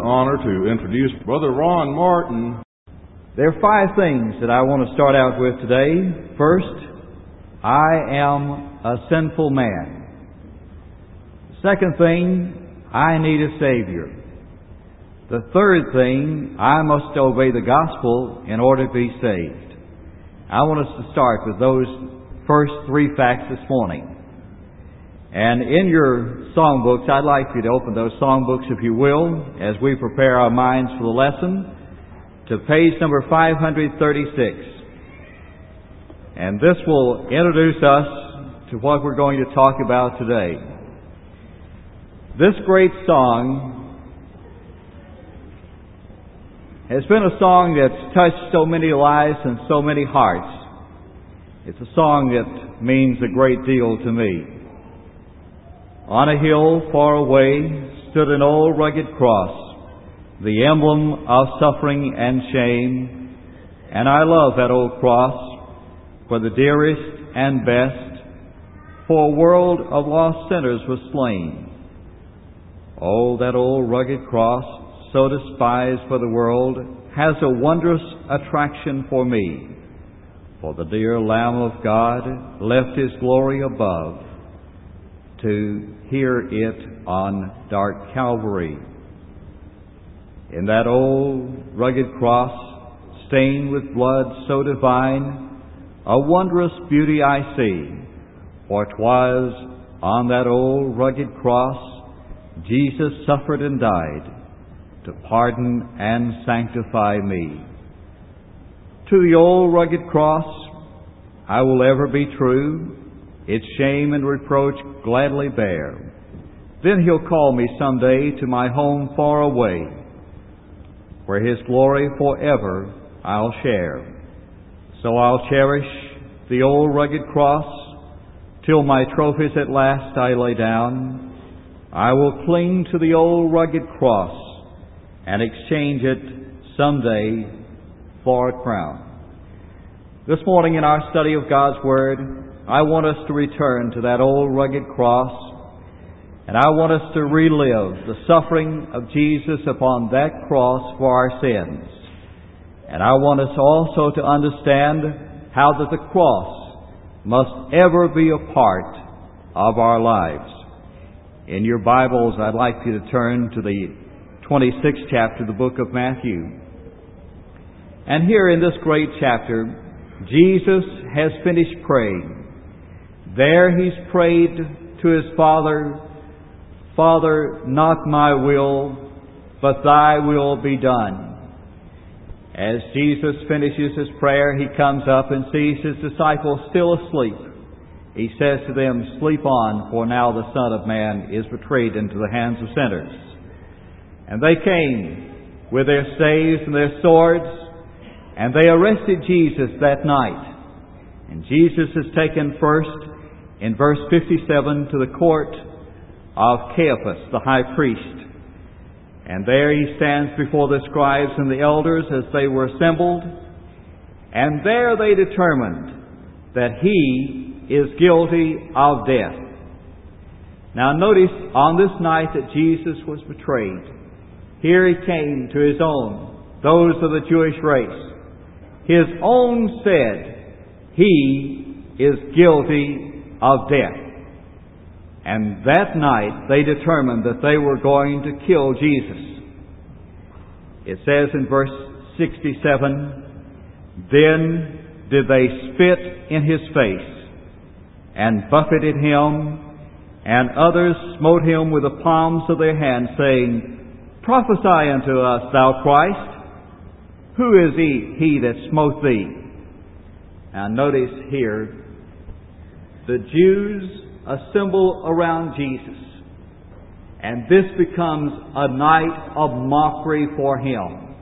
Honor to introduce Brother Ron Martin. There are 5 things that I want to start out with today. First, I am a sinful man. Second thing, I need a Savior. The third thing, I must obey the gospel in order to be saved. I want us to start with those first 3 facts this morning. And in your songbooks, I'd like you to open those songbooks, if you will, as we prepare our minds for the lesson, to page number 536. And this will introduce us to what we're going to talk about today. This great song has been a song that's touched so many lives and so many hearts. It's a song that means a great deal to me. On a hill far away stood an old rugged cross, the emblem of suffering and shame. And I love that old cross for the dearest and best, for a world of lost sinners was slain. Oh, that old rugged cross, so despised by the world, has a wondrous attraction for me. For the dear Lamb of God left His glory above to hear it on dark Calvary. In that old rugged cross, stained with blood so divine, a wondrous beauty I see, for 'twas on that old rugged cross Jesus suffered and died to pardon and sanctify me. To the old rugged cross I will ever be true, its shame and reproach gladly bear. Then He'll call me someday to my home far away, where His glory forever I'll share. So I'll cherish the old rugged cross till my trophies at last I lay down. I will cling to the old rugged cross and exchange it someday for a crown. This morning in our study of God's Word, I want us to return to that old rugged cross, and I want us to relive the suffering of Jesus upon that cross for our sins. And I want us also to understand how that the cross must ever be a part of our lives. In your Bibles, I'd like you to turn to the 26th chapter of the book of Matthew. And here in this great chapter, Jesus has finished praying. There He's prayed to His Father, Father, not my will, but Thy will be done. As Jesus finishes His prayer, He comes up and sees His disciples still asleep. He says to them, "Sleep on, for now the Son of Man is betrayed into the hands of sinners." And they came with their staves and their swords, and they arrested Jesus that night. And Jesus is taken first, in verse 57, to the court of Caiaphas, the high priest. And there He stands before the scribes and the elders as they were assembled. And there they determined that He is guilty of death. Now notice, on this night that Jesus was betrayed, here He came to His own, those of the Jewish race. His own said, He is guilty of death. And that night they determined that they were going to kill Jesus. It says in verse 67, "Then did they spit in His face, and buffeted Him, and others smote Him with the palms of their hands, saying, Prophesy unto us, thou Christ. Who is he that smote thee?" Now notice here, the Jews assemble around Jesus, and this becomes a night of mockery for Him.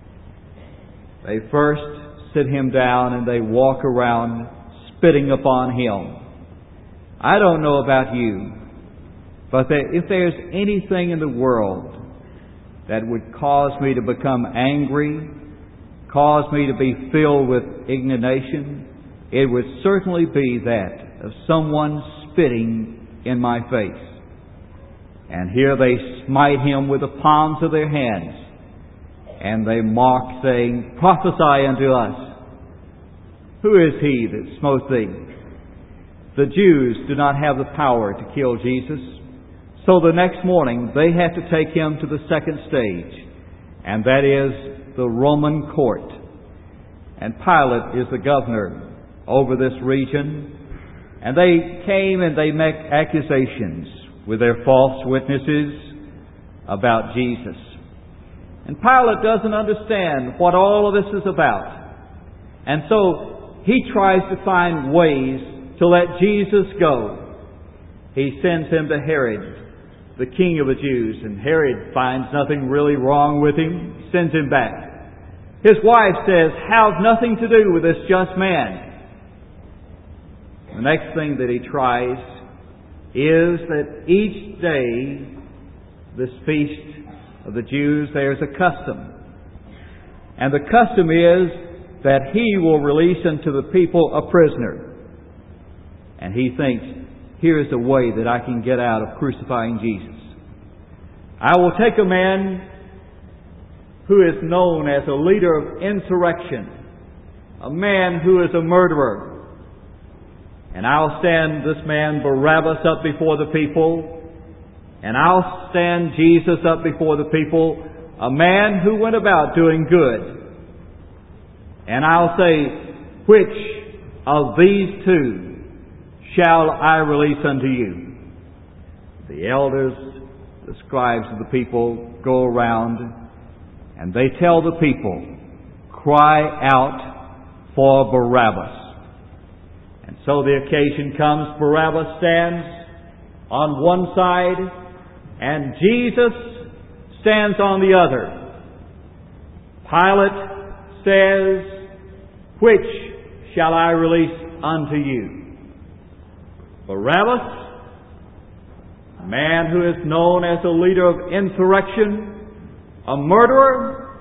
They first sit Him down and they walk around spitting upon Him. I don't know about you, but if there's anything in the world that would cause me to become angry, cause me to be filled with indignation, it would certainly be that of someone spitting in my face. And here they smite him with the palms of their hands, and they mock, saying, Prophesy unto us, who is he that smote thee? The Jews do not have the power to kill Jesus, so the next morning they have to take him to the second stage, and that is the Roman court. And Pilate is the governor over this region, and they came and they make accusations with their false witnesses about Jesus. And Pilate doesn't understand what all of this is about. And so he tries to find ways to let Jesus go. He sends him to Herod, the king of the Jews, and Herod finds nothing really wrong with him. He sends him back. His wife says, Have nothing to do with this just man. The next thing that he tries is that each day, this feast of the Jews, there's a custom. And the custom is that he will release unto the people a prisoner. And he thinks, here's a way that I can get out of crucifying Jesus. I will take a man who is known as a leader of insurrection, a man who is a murderer, and I'll stand this man Barabbas up before the people, and I'll stand Jesus up before the people, a man who went about doing good. And I'll say, Which of these two shall I release unto you? The elders, the scribes of the people go around and they tell the people, Cry out for Barabbas. And so the occasion comes, Barabbas stands on one side and Jesus stands on the other. Pilate says, Which shall I release unto you? Barabbas, a man who is known as a leader of insurrection, a murderer,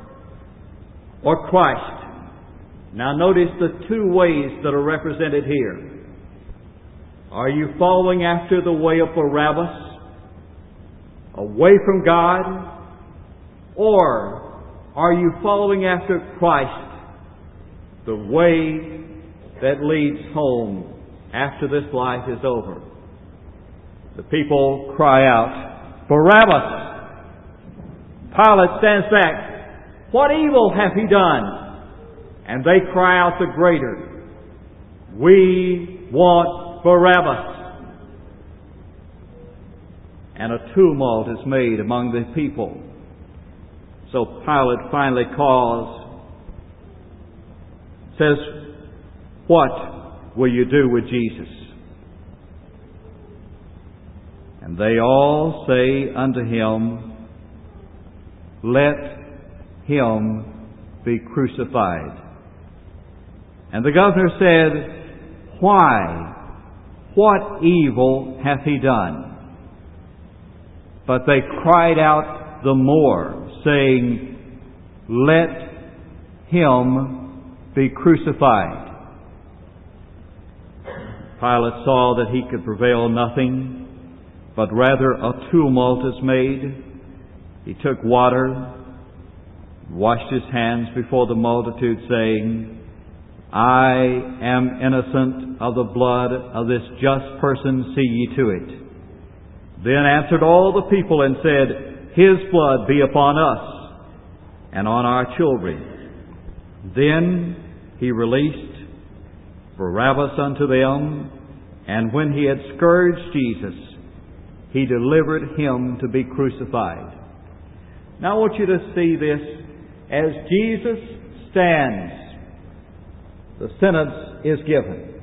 or Christ? Now notice the two ways that are represented here. Are you following after the way of Barabbas, away from God? Or are you following after Christ, the way that leads home after this life is over? The people cry out, Barabbas! Pilate stands back. What evil hath he done? And they cry out the greater, We want Barabbas. And a tumult is made among the people. So Pilate finally says, What will you do with Jesus? And they all say unto him, Let him be crucified. And the governor said, Why? What evil hath he done? But they cried out the more, saying, Let him be crucified. Pilate saw that he could prevail nothing, but rather a tumult is made. He took water, washed his hands before the multitude, saying, I am innocent of the blood of this just person, see ye to it. Then answered all the people and said, His blood be upon us and on our children. Then he released Barabbas unto them, and when he had scourged Jesus, he delivered him to be crucified. Now I want you to see this. As Jesus stands, the sentence is given.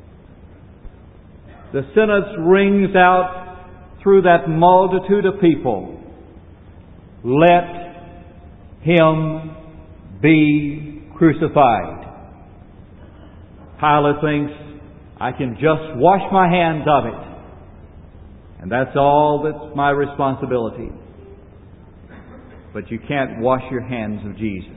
The sentence rings out through that multitude of people. Let him be crucified. Pilate thinks, I can just wash my hands of it. And that's all that's my responsibility. But you can't wash your hands of Jesus.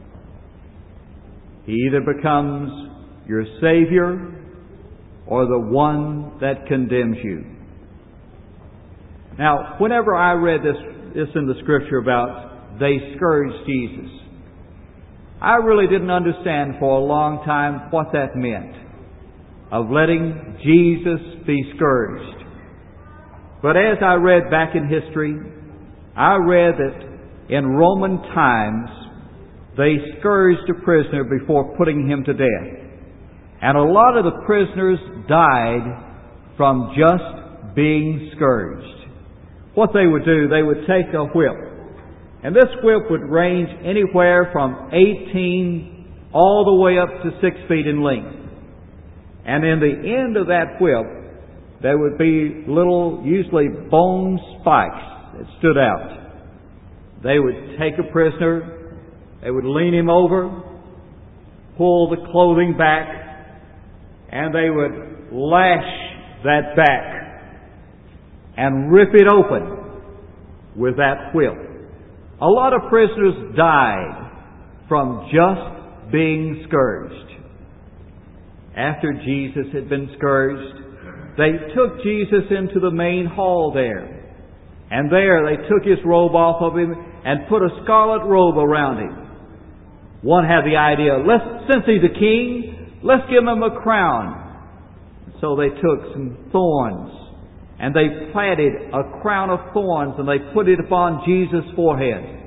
He either becomes your Savior or the one that condemns you. Now, whenever I read this in the Scripture about they scourged Jesus, I really didn't understand for a long time what that meant, of letting Jesus be scourged. But as I read back in history, I read that in Roman times, they scourged a prisoner before putting him to death. And a lot of the prisoners died from just being scourged. What they would do, they would take a whip. And this whip would range anywhere from 18 all the way up to 6 feet in length. And in the end of that whip, there would be little, usually bone spikes that stood out. They would take a prisoner, they would lean him over, pull the clothing back, and they would lash that back and rip it open with that whip. A lot of prisoners died from just being scourged. After Jesus had been scourged, they took Jesus into the main hall there. And there they took his robe off of him and put a scarlet robe around him. One had the idea, since he's a king, let's give him a crown. So they took some thorns and they plaited a crown of thorns and they put it upon Jesus' forehead.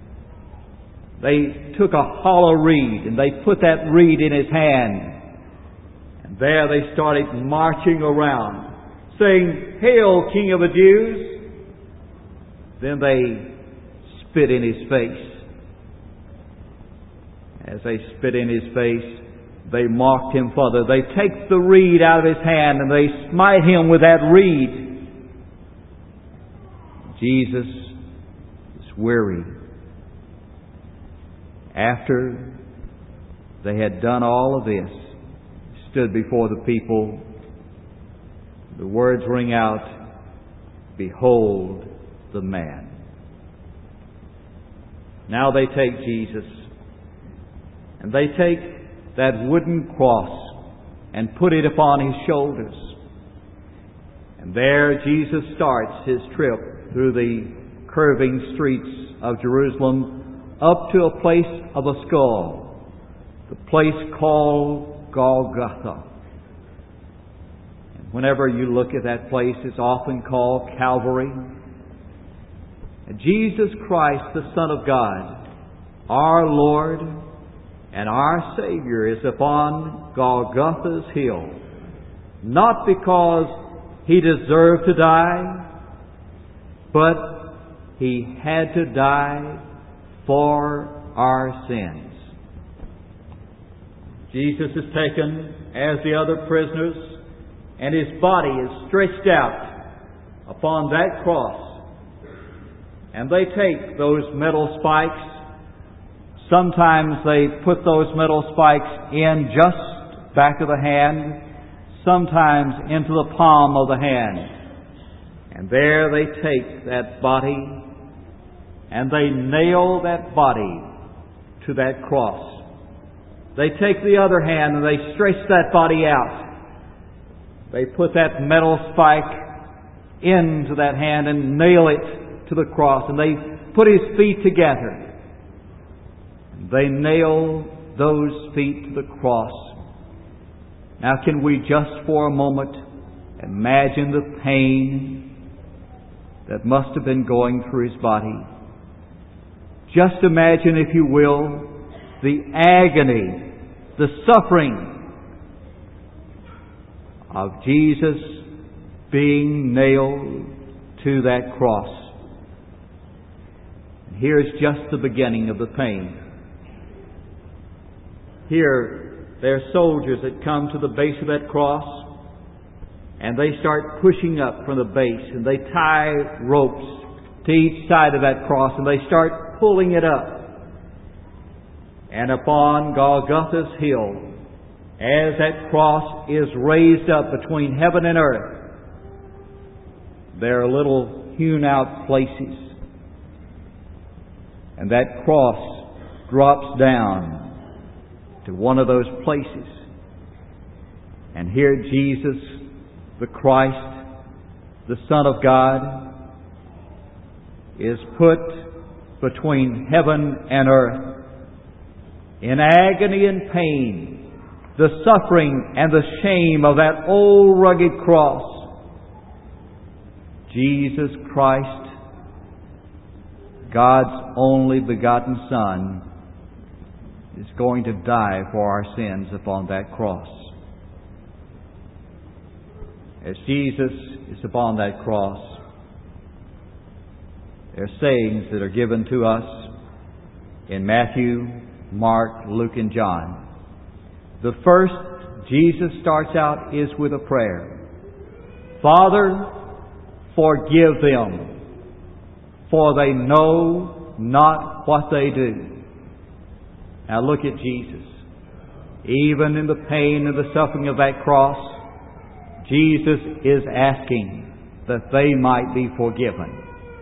They took a hollow reed and they put that reed in his hand. And there they started marching around, saying, "Hail, King of the Jews!" Then they spit in his face. As they spit in his face, they mocked him further. They take the reed out of his hand and they smite him with that reed. Jesus is weary. After they had done all of this, stood before the people, the words ring out, "Behold the man." Now they take Jesus and they take that wooden cross and put it upon his shoulders. And there Jesus starts his trip through the curving streets of Jerusalem up to a place of a skull, the place called Golgotha. And whenever you look at that place, it's often called Calvary. And Jesus Christ, the Son of God, our Lord and our Savior, is upon Golgotha's hill, not because he deserved to die, but he had to die for our sins. Jesus is taken as the other prisoners, and his body is stretched out upon that cross. And they take those metal spikes. Sometimes they put those metal spikes in just back of the hand, sometimes into the palm of the hand. And there they take that body and they nail that body to that cross. They take the other hand and they stretch that body out. They put that metal spike into that hand and nail it to the cross. And they put his feet together. They nail those feet to the cross. Now can we just for a moment imagine the pain that must have been going through his body? Just imagine, if you will, the agony, the suffering of Jesus being nailed to that cross. And here's just the beginning of the pain. Here, there are soldiers that come to the base of that cross, and they start pushing up from the base, and they tie ropes to each side of that cross, and they start pulling it up. And upon Golgotha's hill, as that cross is raised up between heaven and earth, there are little hewn out places. And that cross drops down to one of those places. And here Jesus, the Christ, the Son of God, is put between heaven and earth. In agony and pain, the suffering and the shame of that old rugged cross, Jesus Christ, God's only begotten Son, is going to die for our sins upon that cross. As Jesus is upon that cross, there are sayings that are given to us in Matthew, Mark, Luke, and John. The first, Jesus starts out, is with a prayer. Father, forgive them, for they know not what they do. Now look at Jesus. Even in the pain and the suffering of that cross, Jesus is asking that they might be forgiven.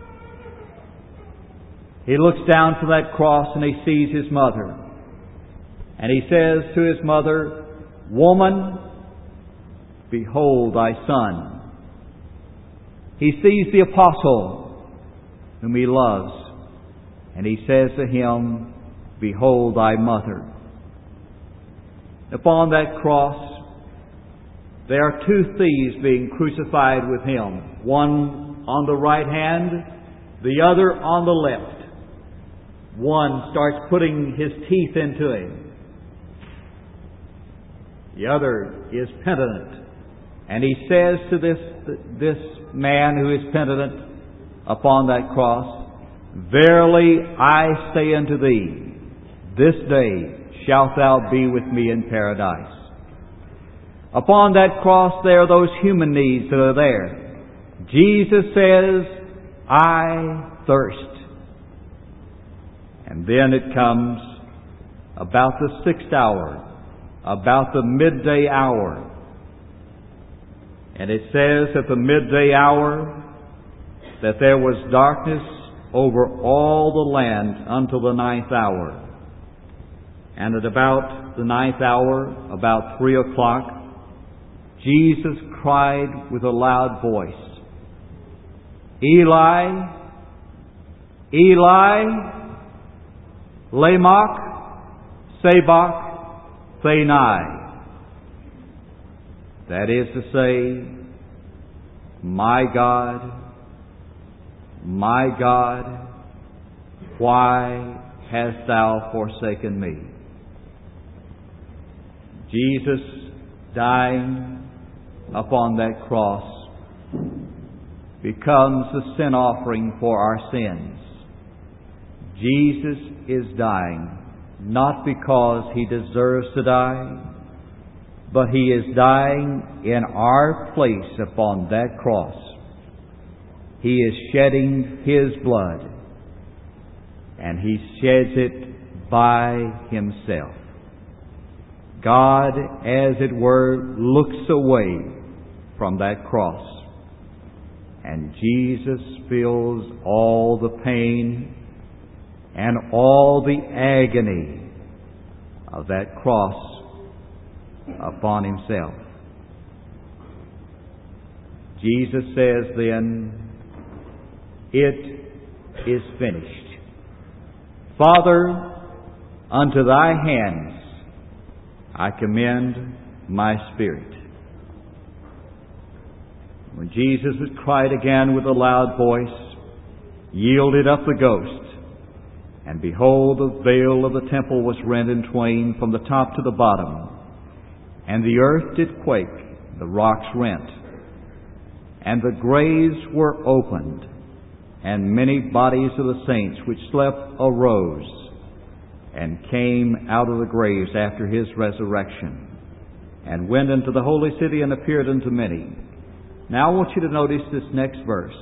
He looks down from that cross and he sees his mother. And he says to his mother, "Woman, behold thy son." He sees the apostle whom he loves, and he says to him, "Behold thy mother." Upon that cross, there are two thieves being crucified with him, one on the right hand, the other on the left. One starts putting his teeth into him. The other is penitent. And he says to this man who is penitent upon that cross, "Verily I say unto thee, this day shalt thou be with me in paradise." Upon that cross there are those human needs that are there. Jesus says, "I thirst." And then it comes about the 6th hour, about the midday hour. And it says at the midday hour that there was darkness over all the land until the 9th hour. And at about the 9th hour, about 3 o'clock, Jesus cried with a loud voice, "Eli, Eli, lema sabachthani." That is to say, my God, why hast thou forsaken me?" Jesus dying upon that cross becomes the sin offering for our sins. Jesus is dying not because He deserves to die, but He is dying in our place upon that cross. He is shedding His blood, and He sheds it by Himself. God, as it were, looks away from that cross, and Jesus feels all the pain and all the agony of that cross upon Himself. Jesus says then, "It is finished. Father, unto thy hands I commend my spirit." When Jesus had cried again with a loud voice, yielded up the ghost, and behold, the veil of the temple was rent in twain from the top to the bottom, and the earth did quake, the rocks rent, and the graves were opened, and many bodies of the saints which slept arose, and came out of the graves after His resurrection, and went into the holy city and appeared unto many. Now I want you to notice this next verse.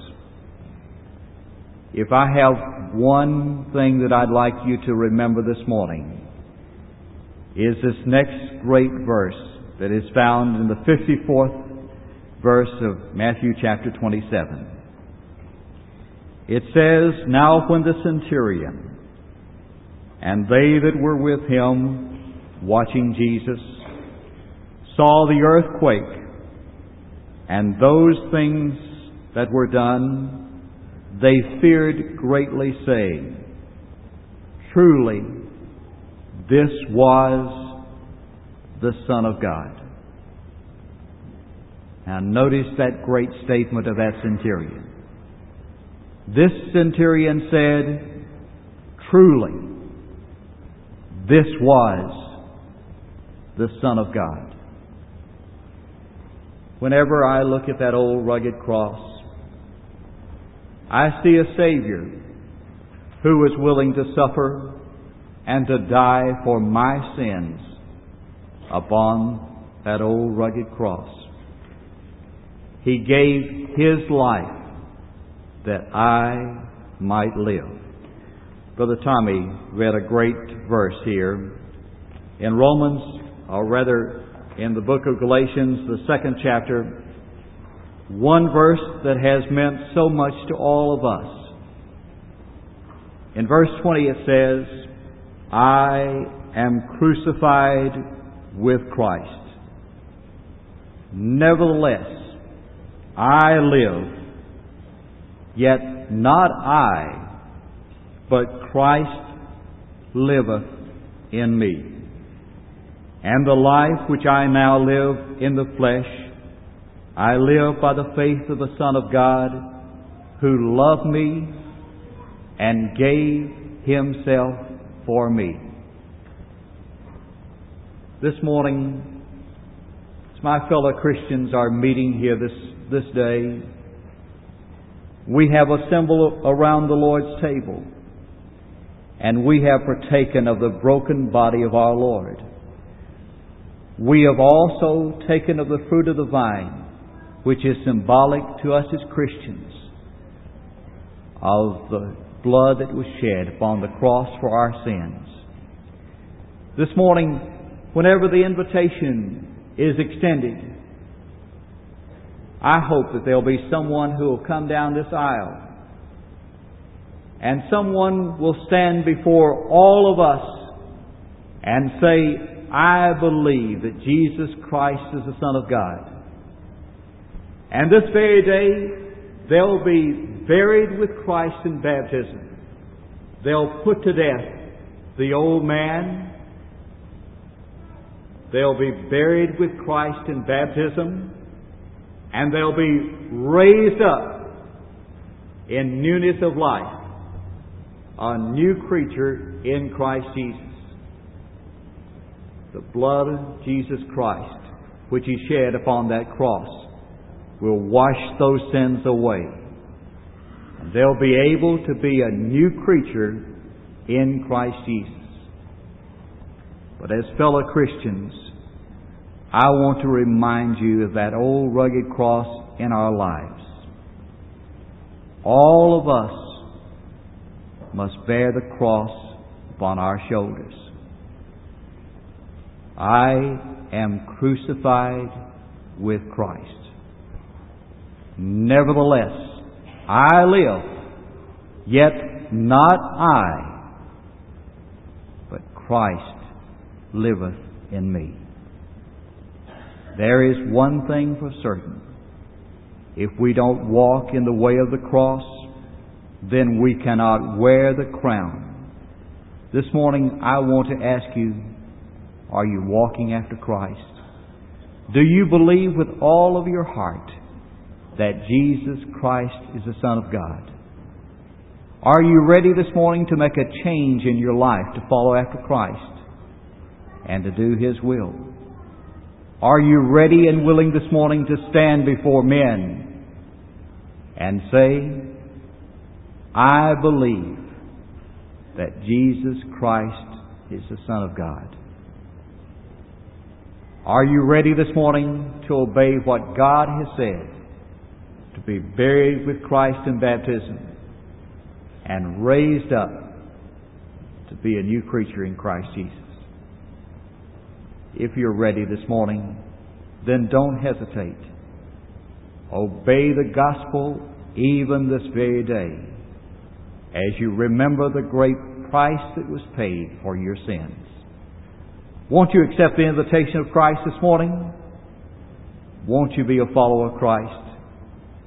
If I have one thing that I'd like you to remember this morning, is this next great verse that is found in the 54th verse of Matthew chapter 27. It says, "Now when the centurion and they that were with him, watching Jesus, saw the earthquake and those things that were done, they feared greatly, saying, Truly, this was the Son of God. Now notice that great statement of that centurion. This centurion said, Truly, this was the Son of God. Whenever I look at that old rugged cross, I see a Savior who was willing to suffer and to die for my sins upon that old rugged cross. He gave His life that I might live. Brother Tommy read a great verse here in Romans, or rather in the book of Galatians, the 2nd chapter, one verse that has meant so much to all of us. In verse 20 it says, I am crucified with Christ. Nevertheless, I live, yet not I, but Christ liveth in me. And the life which I now live in the flesh, I live by the faith of the Son of God, who loved me and gave Himself for me. This morning, as my fellow Christians are meeting here this day, we have assembled around the Lord's table, and we have partaken of the broken body of our Lord. We have also taken of the fruit of the vine, which is symbolic to us as Christians, of the blood that was shed upon the cross for our sins. This morning, whenever the invitation is extended, I hope that there'll be someone who will come down this aisle, and someone will stand before all of us and say, I believe that Jesus Christ is the Son of God. And this very day, they'll be buried with Christ in baptism. They'll put to death the old man. They'll be buried with Christ in baptism. And they'll be raised up in newness of life, a new creature in Christ Jesus. The blood of Jesus Christ, which He shed upon that cross, will wash those sins away. And they'll be able to be a new creature in Christ Jesus. But as fellow Christians, I want to remind you of that old rugged cross in our lives. All of us must bear the cross upon our shoulders. I am crucified with Christ. Nevertheless, I live, yet not I, but Christ liveth in me. There is one thing for certain. If we don't walk in the way of the cross, then we cannot wear the crown. This morning, I want to ask you, are you walking after Christ? Do you believe with all of your heart that Jesus Christ is the Son of God? Are you ready this morning to make a change in your life to follow after Christ and to do His will? Are you ready and willing this morning to stand before men and say, I believe that Jesus Christ is the Son of God? Are you ready this morning to obey what God has said, to be buried with Christ in baptism and raised up to be a new creature in Christ Jesus? If you're ready this morning, then don't hesitate. Obey the gospel even this very day as you remember the great price that was paid for your sins. Won't you accept the invitation of Christ this morning? Won't you be a follower of Christ?